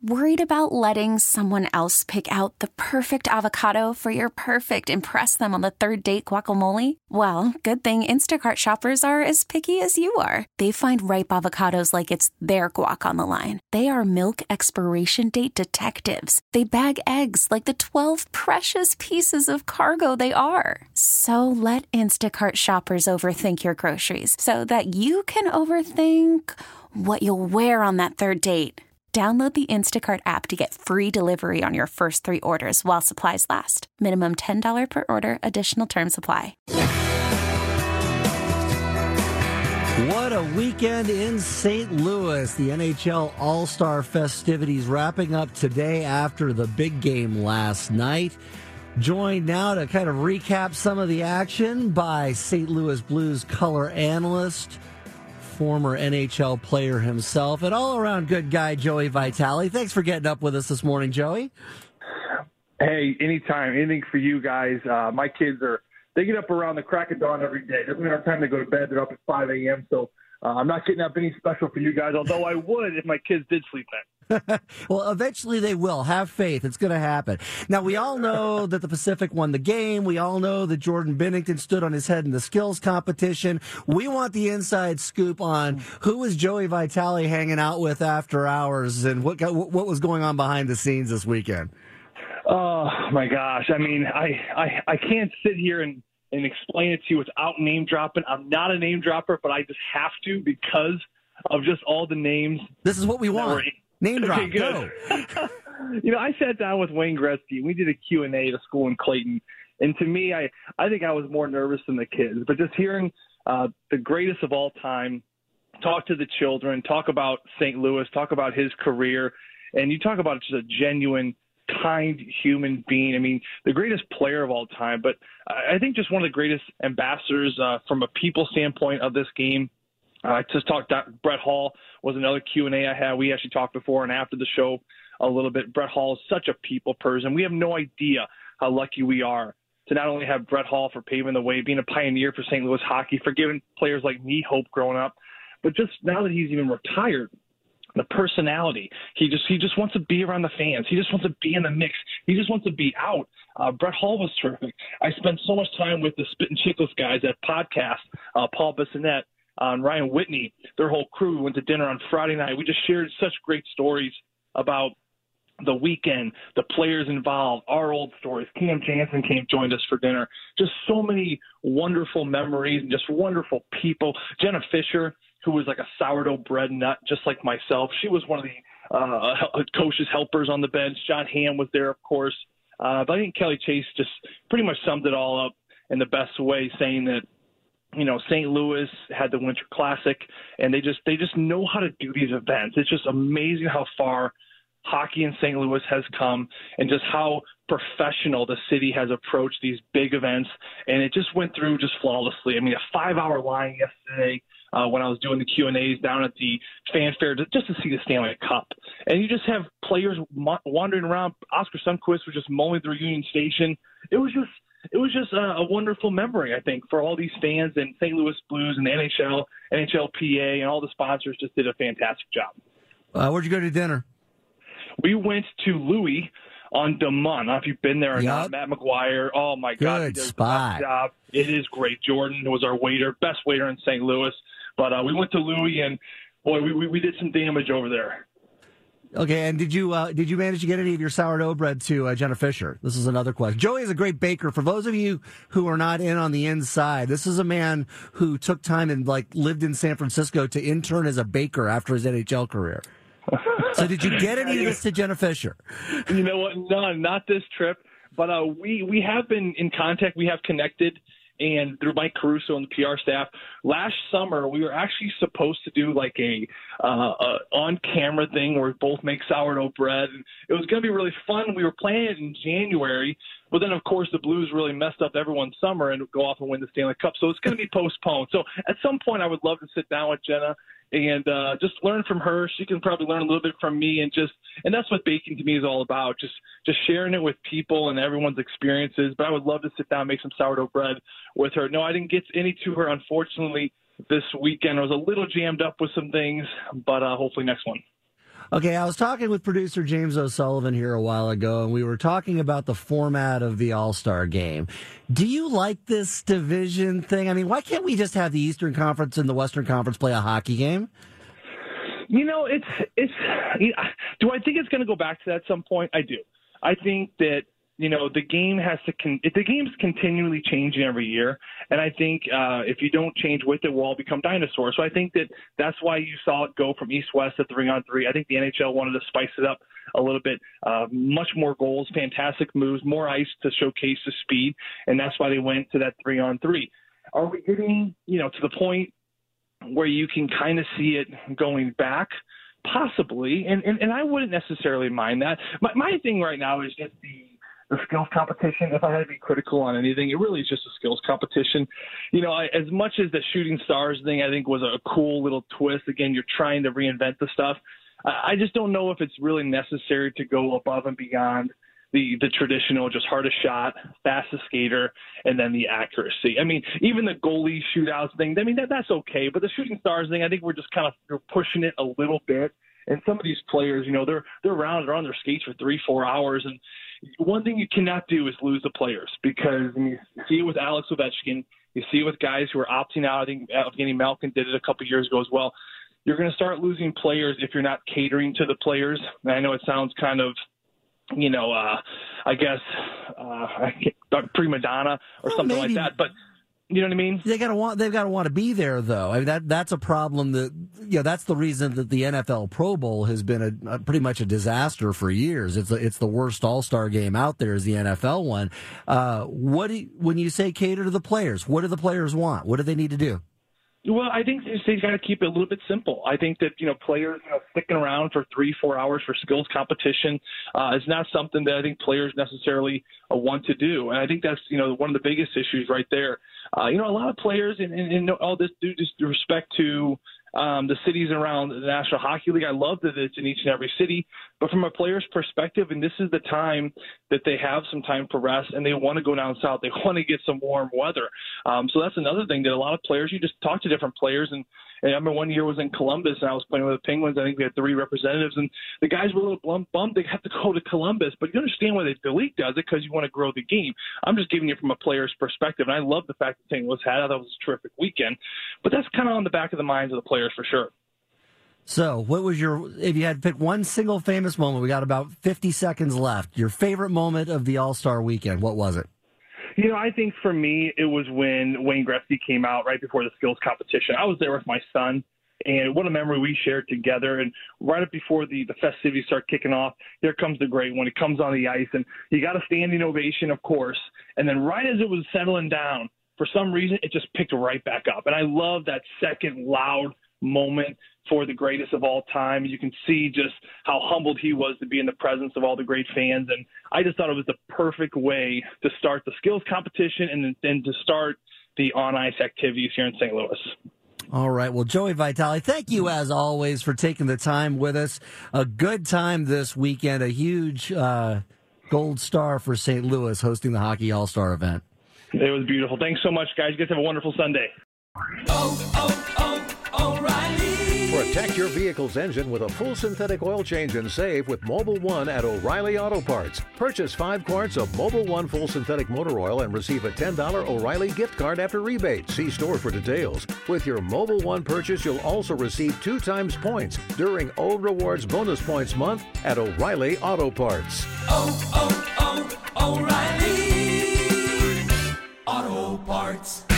Worried about letting someone else pick out the perfect avocado for your perfect impress them on the third date guacamole? Well, good thing Instacart shoppers are as picky as you are. They find ripe avocados like it's their guac on the line. They are milk expiration date detectives. They bag eggs like the 12 precious pieces of cargo they are. So let Instacart shoppers overthink your groceries so that you can overthink what you'll wear on that third date. Download the Instacart app to get free delivery on your first 3 orders while supplies last. Minimum $10 per order. Additional terms apply. What a weekend in St. Louis. The NHL All-Star festivities wrapping up today after the big game last night. Joined now to kind of recap some of the action by St. Louis Blues color analyst, former NHL player himself, and all-around good guy, Joey Vitale. Thanks for getting up with us this morning, Joey. Hey, anytime. Anything for you guys. My kids they get up around the crack of dawn every day. Doesn't have time to go to bed. They're up at 5 a.m., so I'm not getting up any special for you guys, although I would if my kids did sleep in. Well, eventually they will. Have faith. It's going to happen. Now, we all know that the Pacific won the game. We all know that Jordan Binnington stood on his head in the skills competition. We want the inside scoop on who was Joey Vitale hanging out with after hours and what was going on behind the scenes this weekend. Oh, my gosh. I mean, I can't sit here and explain it to you without name dropping. I'm not a name dropper, but I just have to because of just all the names. This is what we want. Name drop, okay, go. I sat down with Wayne Gretzky. We did a Q&A at a school in Clayton. And to me, I think I was more nervous than the kids. But just hearing the greatest of all time talk to the children, talk about St. Louis, talk about his career, and you talk about just a genuine, kind human being. I mean, the greatest player of all time. But I think just one of the greatest ambassadors from a people standpoint of this game. I just talked. Brett Hall was another Q&A I had. We actually talked before and after the show a little bit. Brett Hall is such a people person. We have no idea how lucky we are to not only have Brett Hall for paving the way, being a pioneer for St. Louis hockey, for giving players like me hope growing up, but just now that he's even retired, the personality. He just wants to be around the fans. He just wants to be in the mix. He just wants to be out. Brett Hall was terrific. I spent so much time with the Spit and Chicklets guys at podcast, Paul Bissonnette, and Ryan Whitney, their whole crew. We went to dinner on Friday night. We just shared such great stories about the weekend, the players involved, our old stories. Cam Jansen joined us for dinner. Just so many wonderful memories and just wonderful people. Jenna Fisher, who was like a sourdough bread nut, just like myself. She was one of the coach's helpers on the bench. John Hamm was there, of course. But I think Kelly Chase just pretty much summed it all up in the best way, saying that, St. Louis had the Winter Classic, and they just know how to do these events. It's just amazing how far hockey in St. Louis has come and just how professional the city has approached these big events. And it just went through just flawlessly. I mean, a 5-hour line yesterday when I was doing the Q&As down at the Fanfare just to see the Stanley Cup. And you just have players wandering around. Oscar Sundqvist was just mowing through Union Station. It was just a wonderful memory, I think, for all these fans, and St. Louis Blues and the NHL, NHLPA, and all the sponsors just did a fantastic job. Where'd you go to dinner? We went to Louis on Demont. I don't know if you've been there or not. Yep. Matt McGuire. Oh, my God. Good he does spot. the best job. It is great. Jordan was our waiter, best waiter in St. Louis. But we went to Louis, and, boy, we did some damage over there. Okay, and did you manage to get any of your sourdough bread to Jenna Fisher? This is another question. Joey is a great baker. For those of you who are not in on the inside, this is a man who took time and lived in San Francisco to intern as a baker after his NHL career. So did you get any of this to Jenna Fisher? You know what? None, not this trip. But we have been in contact. We have connected. And through Mike Caruso and the PR staff, last summer we were actually supposed to do like a on-camera thing where we both make sourdough bread. And it was going to be really fun. We were planning it in January, but then of course the Blues really messed up everyone's summer and go off and win the Stanley Cup. So it's going to be postponed. So at some point I would love to sit down with Jenna and just learn from her. She can probably learn a little bit from me, and that's what baking to me is all about, just sharing it with people and everyone's experiences. But I would love to sit down and make some sourdough bread with her. No, I didn't get any to her, unfortunately, this weekend. I was a little jammed up with some things, but hopefully next one. Okay, I was talking with producer James O'Sullivan here a while ago, and we were talking about the format of the All-Star Game. Do you like this division thing? I mean, why can't we just have the Eastern Conference and the Western Conference play a hockey game? You know, do I think it's going to go back to that at some point? I do. I think that, you know, the game the game's continually changing every year. And I think if you don't change with it, we'll all become dinosaurs. So I think that's why you saw it go from East-West to 3-on-3. I think the NHL wanted to spice it up a little bit, much more goals, fantastic moves, more ice to showcase the speed. And that's why they went to that 3-on-3. Are we getting, you know, to the point where you can kind of see it going back? Possibly. And I wouldn't necessarily mind that. My thing right now is just the skills competition. If I had to be critical on anything, it really is just a skills competition. You know, as much as the shooting stars thing I think was a cool little twist, again, you're trying to reinvent the stuff. I just don't know if it's really necessary to go above and beyond the traditional, just hardest shot, fastest skater, and then the accuracy. I mean, even the goalie shootouts thing, I mean, that's okay. But the shooting stars thing, I think we're just kind of pushing it a little bit. And some of these players, you know, they're they're on their skates for 3-4 hours. And one thing you cannot do is lose the players, because you see it with Alex Ovechkin. You see it with guys who are opting out. I think Evgeny Malkin did it a couple years ago as well. You're going to start losing players if you're not catering to the players. And I know it sounds kind of, you know, I guess prima donna or something like that. But you know what I mean? They've got to want to be there, though. I mean, that's a problem that, you know, that's the reason that the NFL Pro Bowl has been pretty much a disaster for years. It's the worst All-Star game out there is the NFL one. When you say cater to the players, what do the players want? What do they need to do? Well, I think they've got to keep it a little bit simple. I think that, you know, players, you know, sticking around for 3-4 hours for skills competition is not something that I think players necessarily want to do. And I think that's, you know, one of the biggest issues right there. You know, a lot of players, and all this due respect to the cities around the National Hockey League. I love that it's in each and every city, but from a player's perspective, and this is the time that they have some time for rest, and they want to go down south. They want to get some warm weather. So that's another thing that a lot of players, you just talk to different players, and I remember one year was in Columbus, and I was playing with the Penguins. I think we had 3 representatives, and the guys were a little bummed they have to go to Columbus. But you understand why the league does it, because you want to grow the game. I'm just giving you from a player's perspective, and I love the fact that St. Louis had it. I thought it was a terrific weekend. But that's kind of on the back of the minds of the players for sure. So what was if you had to pick one single famous moment, we got about 50 seconds left, your favorite moment of the All-Star weekend, what was it? You know, I think for me, it was when Wayne Gretzky came out right before the skills competition. I was there with my son, and what a memory we shared together. And right up before the festivities start kicking off, here comes the great one. He comes on the ice, and you got a standing ovation, of course. And then right as it was settling down, for some reason, it just picked right back up. And I love that second loud moment for the greatest of all time. You can see just how humbled he was to be in the presence of all the great fans. And I just thought it was the perfect way to start the skills competition and then to start the on-ice activities here in St. Louis. All right. Well, Joey Vitale, thank you as always for taking the time with us. A good time this weekend, a huge gold star for St. Louis hosting the Hockey All-Star event. It was beautiful. Thanks so much, guys. You guys have a wonderful Sunday. O'Reilly. Protect your vehicle's engine with a full synthetic oil change and save with Mobil 1 at O'Reilly Auto Parts. Purchase 5 quarts of Mobil 1 full synthetic motor oil and receive a $10 O'Reilly gift card after rebate. See store for details. With your Mobil 1 purchase, you'll also receive 2 times points during Old Rewards Bonus Points Month at O'Reilly Auto Parts. O'Reilly Auto Parts.